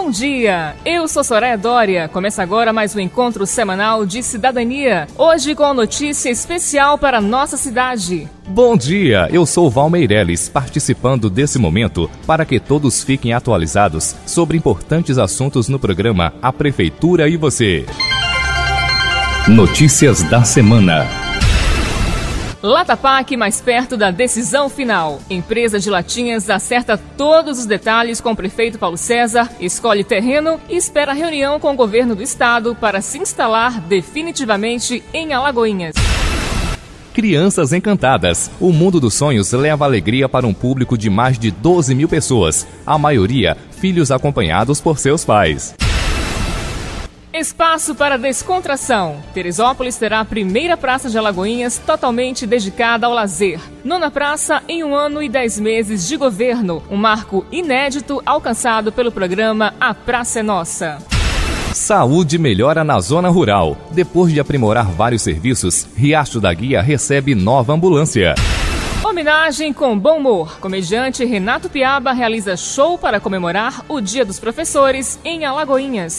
Bom dia, eu sou Soraya Dória. Começa agora mais um encontro semanal de cidadania. Hoje com a notícia especial para a nossa cidade. Bom dia, eu sou Val Meireles, participando desse momento para que todos fiquem atualizados sobre importantes assuntos no programa A Prefeitura e Você. Notícias da semana. Latapac mais perto da decisão final. Empresa de latinhas acerta todos os detalhes com o prefeito Paulo César, escolhe terreno e espera reunião com o governo do estado para se instalar definitivamente em Alagoinhas. Crianças encantadas. O Mundo dos Sonhos leva alegria para um público de mais de 12 mil pessoas, a maioria filhos acompanhados por seus pais. Espaço para descontração. Teresópolis terá a primeira praça de Alagoinhas totalmente dedicada ao lazer. Nona praça em 1 ano e 10 meses de governo. Um marco inédito alcançado pelo programa A Praça é Nossa. Saúde melhora na zona rural. Depois de aprimorar vários serviços, Riacho da Guia recebe nova ambulância. Homenagem com bom humor. Comediante Renato Piaba realiza show para comemorar o Dia dos Professores em Alagoinhas.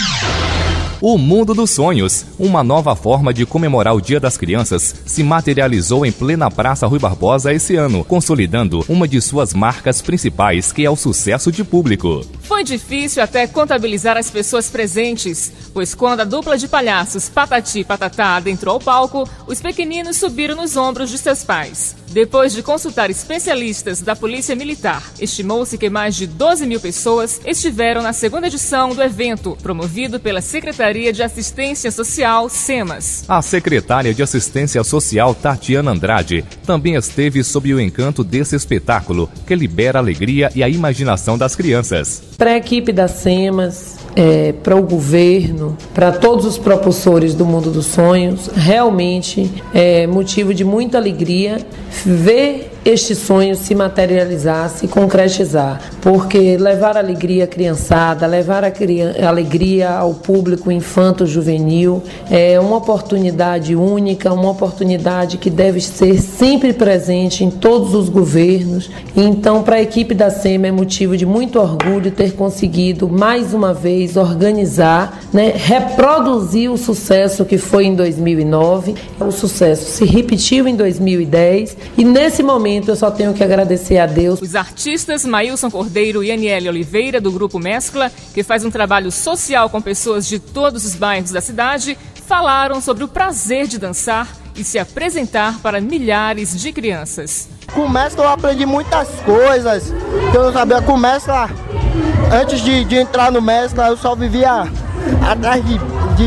O Mundo dos Sonhos, uma nova forma de comemorar o Dia das Crianças, se materializou em plena Praça Rui Barbosa esse ano, consolidando uma de suas marcas principais, que é o sucesso de público. Foi difícil até contabilizar as pessoas presentes, pois quando a dupla de palhaços Patati e Patatá adentrou o palco, os pequeninos subiram nos ombros de seus pais. Depois de consultar especialistas da Polícia Militar, estimou-se que mais de 12 mil pessoas estiveram na segunda edição do evento, promovido pela Secretaria de Assistência Social, SEMAS. A secretária de Assistência Social, Tatiana Andrade, também esteve sob o encanto desse espetáculo, que libera a alegria e a imaginação das crianças. Para a equipe da SEMAS, para o governo, para todos os propulsores do Mundo dos Sonhos, realmente é motivo de muita alegria ver este sonho se materializar, se concretizar, porque levar alegria à criançada, levar alegria ao público infanto-juvenil é uma oportunidade única, uma oportunidade que deve ser sempre presente em todos os governos. Então, para a equipe da SEMA é motivo de muito orgulho ter conseguido mais uma vez organizar, reproduzir o sucesso que foi em 2009. O sucesso se repetiu em 2010 e nesse momento eu só tenho que agradecer a Deus. Os artistas Maílson Cordeiro e Aniele Oliveira, do Grupo Mescla, que faz um trabalho social com pessoas de todos os bairros da cidade, falaram sobre o prazer de dançar e se apresentar para milhares de crianças. Com Mescla eu aprendi muitas coisas que eu não sabia. Com Mescla, antes de entrar no Mescla, eu só vivia atrás de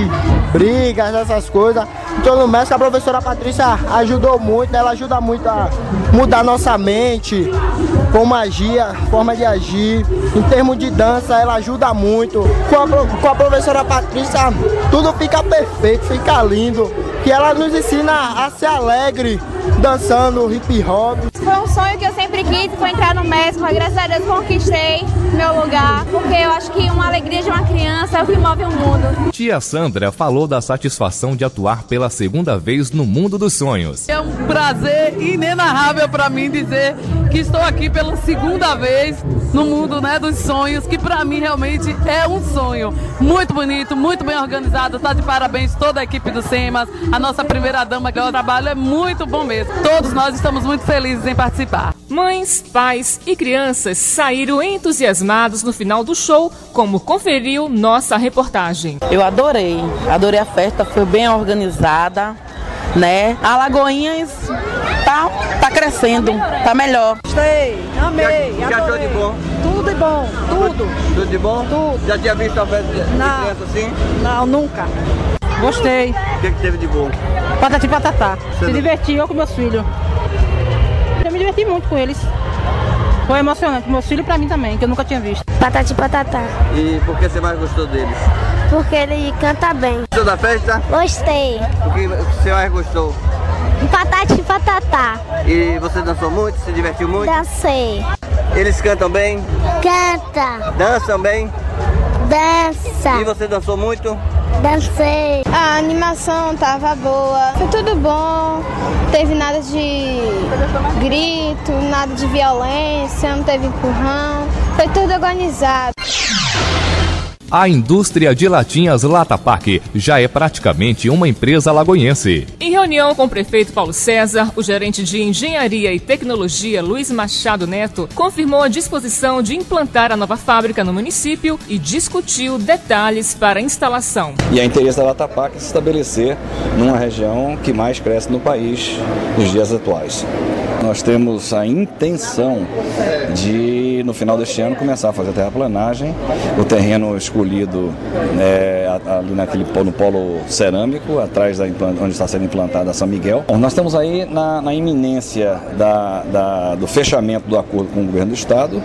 brigas, essas coisas. Então no Mescla a professora Patrícia ajudou muito, ela ajuda muito a mudar nossa mente com magia, forma de agir. Em termos de dança, ela ajuda muito. Com a professora Patrícia, tudo fica perfeito, fica lindo. Que ela nos ensina a ser alegre, dançando hip hop. Foi um sonho que eu sempre quis, foi entrar no Mescla. Graças a Deus conquistei meu lugar, porque eu acho que uma alegria de uma criança é o que move o mundo. Tia Sandra falou da satisfação de atuar pela segunda vez no Mundo dos Sonhos. É um prazer inenarrável para mim dizer que estou aqui pela segunda vez no Mundo dos Sonhos, que para mim realmente é um sonho. Muito bonito, muito bem organizado, tá de parabéns toda a equipe do SEMAS, a nossa primeira dama, que o trabalho é muito bom mesmo. Todos nós estamos muito felizes em participar. Mães, pais e crianças saíram entusiasmados no final do show, como conferiu nossa reportagem. Eu adorei a festa, foi bem organizada, A Alagoinhas tá crescendo, tá melhor. Gostei, amei, O que achou de bom? Tudo de bom, tudo. Tudo de bom? Tudo. Já tinha visto a festa de criança assim? Não, nunca. Gostei. O que teve de bom? Patati e Patatá. Se diverti, eu com meus filhos. Eu me diverti muito com eles. Foi emocionante, meus filhos e pra mim também, que eu nunca tinha visto. Patati e Patatá. E por que você mais gostou deles? Porque ele canta bem. Gostou da festa? Gostei. O que você mais gostou? Patati e Patatá. E você dançou muito? Se divertiu muito? Dancei. Eles cantam bem? Canta. Dançam bem? Dança. E você dançou muito? Dancei. A animação tava boa, foi tudo bom, não teve nada de grito, nada de violência, não teve empurrão, foi tudo organizado. A indústria de latinhas Latapac já é praticamente uma empresa alagoense. Em reunião com o prefeito Paulo César, o gerente de Engenharia e Tecnologia, Luiz Machado Neto, confirmou a disposição de implantar a nova fábrica no município e discutiu detalhes para a instalação. E é interesse da Latapac se estabelecer numa região que mais cresce no país nos dias atuais. Nós temos a intenção de, no final deste ano, começar a fazer a terraplanagem. O terreno escolhido ali no polo cerâmico, atrás onde está sendo implantada a São Miguel. Bom, nós estamos aí na iminência do fechamento do acordo com o governo do estado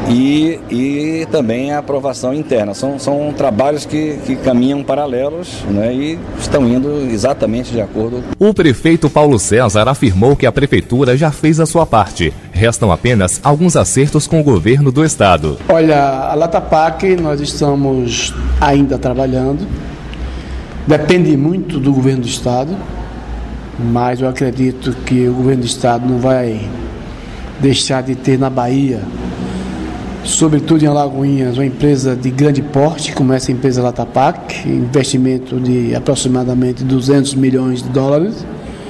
e também a aprovação interna. São trabalhos que caminham paralelos, né, e estão indo exatamente de acordo. O prefeito Paulo César afirmou que a prefeitura já fez a sua parte. Restam apenas alguns acertos com o governo do estado. Olha, a Latapac nós estamos ainda trabalhando. Depende muito do governo do estado, mas eu acredito que o governo do estado não vai deixar de ter na Bahia, sobretudo em Alagoinhas, uma empresa de grande porte, como essa empresa Latapac, investimento de aproximadamente 200 milhões de dólares.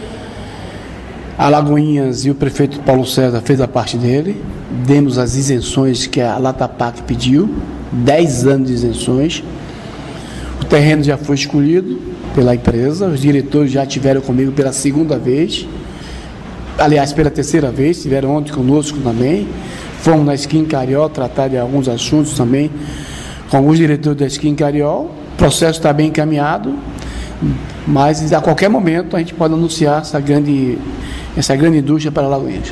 Alagoinhas e o prefeito Paulo César fez a parte dele, demos as isenções que a Latapac pediu, 10 anos de isenções. O terreno já foi escolhido pela empresa, os diretores já estiveram comigo pela segunda vez, aliás, pela terceira vez, estiveram ontem conosco também. Fomos na Skin Cariol tratar de alguns assuntos também com alguns diretores da Skin Cariol. O processo está bem encaminhado, mas a qualquer momento a gente pode anunciar essa grande indústria para Alagoinhas.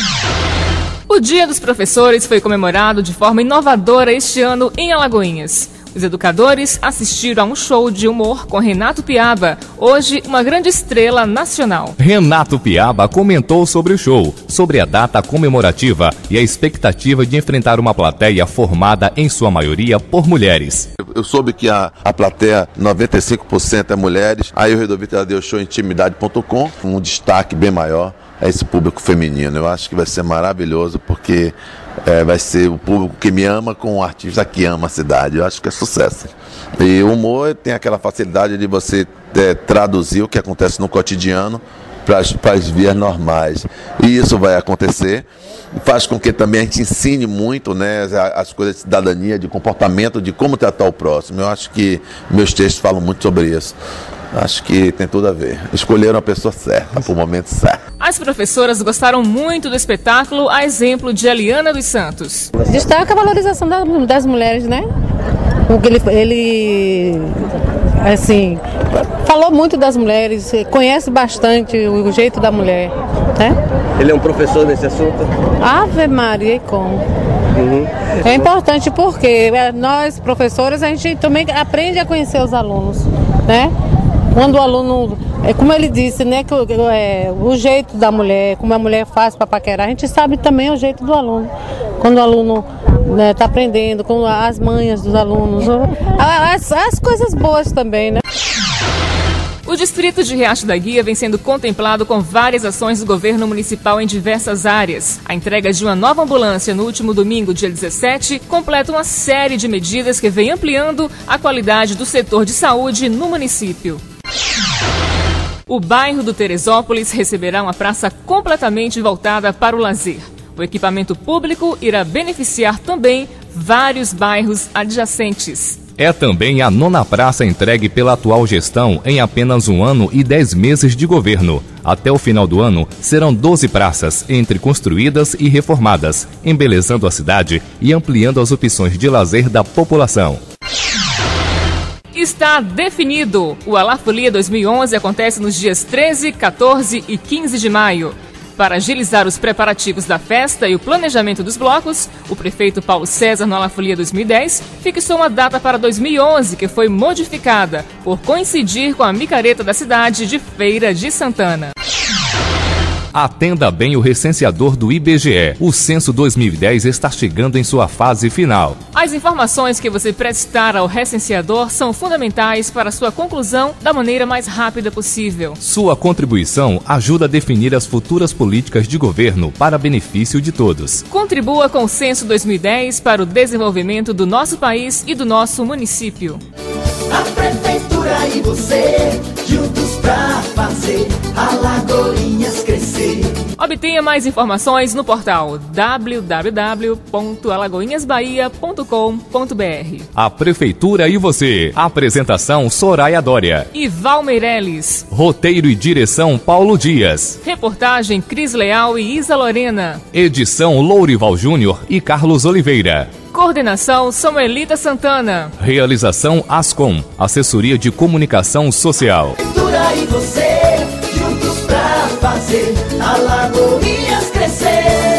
O Dia dos Professores foi comemorado de forma inovadora este ano em Alagoinhas. Os educadores assistiram a um show de humor com Renato Piaba, hoje uma grande estrela nacional. Renato Piaba comentou sobre o show, sobre a data comemorativa e a expectativa de enfrentar uma plateia formada em sua maioria por mulheres. Eu soube que a plateia 95% é mulheres, aí eu resolvi trazer o show Intimidade.com, com um destaque bem maior a esse público feminino. Eu acho que vai ser maravilhoso, porque vai ser o público que me ama com um artista que ama a cidade. Eu acho que é sucesso. E o humor tem aquela facilidade de você traduzir o que acontece no cotidiano para as vias normais. E isso vai acontecer. Faz com que também a gente ensine muito, né, as coisas de cidadania, de comportamento, de como tratar o próximo. Eu acho que meus textos falam muito sobre isso. Acho que tem tudo a ver. Escolheram a pessoa certa, para o momento certo. As professoras gostaram muito do espetáculo, a exemplo de Eliana dos Santos. Destaca a valorização das mulheres, né? Porque ele assim, falou muito das mulheres, conhece bastante o jeito da mulher, né? Ele é um professor nesse assunto? Ave Maria, e como? É importante porque nós, professores, a gente também aprende a conhecer os alunos, né? Quando o aluno, como ele disse, né, que o jeito da mulher, como a mulher faz para paquerar, a gente sabe também o jeito do aluno. Quando o aluno está aprendendo, com as manhas dos alunos, as coisas boas também, né? O distrito de Riacho da Guia vem sendo contemplado com várias ações do governo municipal em diversas áreas. A entrega de uma nova ambulância no último domingo, dia 17, completa uma série de medidas que vem ampliando a qualidade do setor de saúde no município. O bairro do Teresópolis receberá uma praça completamente voltada para o lazer. O equipamento público irá beneficiar também vários bairros adjacentes. É também a 9ª praça entregue pela atual gestão em apenas 1 ano e 10 meses de governo. Até o final do ano, serão 12 praças, entre construídas e reformadas, embelezando a cidade e ampliando as opções de lazer da população. Está definido! O Alafolia 2011 acontece nos dias 13, 14 e 15 de maio. Para agilizar os preparativos da festa e o planejamento dos blocos, o prefeito Paulo César, no Alafolia 2010, fixou uma data para 2011, que foi modificada por coincidir com a micareta da cidade de Feira de Santana. Atenda bem o recenseador do IBGE. O Censo 2010 está chegando em sua fase final. As informações que você prestar ao recenseador são fundamentais para sua conclusão da maneira mais rápida possível. Sua contribuição ajuda a definir as futuras políticas de governo para benefício de todos. Contribua com o Censo 2010 para o desenvolvimento do nosso país e do nosso município. A Prefeitura e você, juntos pra fazer Alagoinhas crescer. Obtenha mais informações no portal www.alagoinhasbahia.com.br. A Prefeitura e você. Apresentação Soraya Dória e Val Meirelles. Roteiro e direção Paulo Dias. Reportagem Cris Leal e Isa Lorena. Edição Lourival Júnior e Carlos Oliveira. Coordenação Samuelita Santana. Realização Ascom, Assessoria de Comunicação Social. Prefeitura e você, juntos pra fazer Alagoinhas crescer.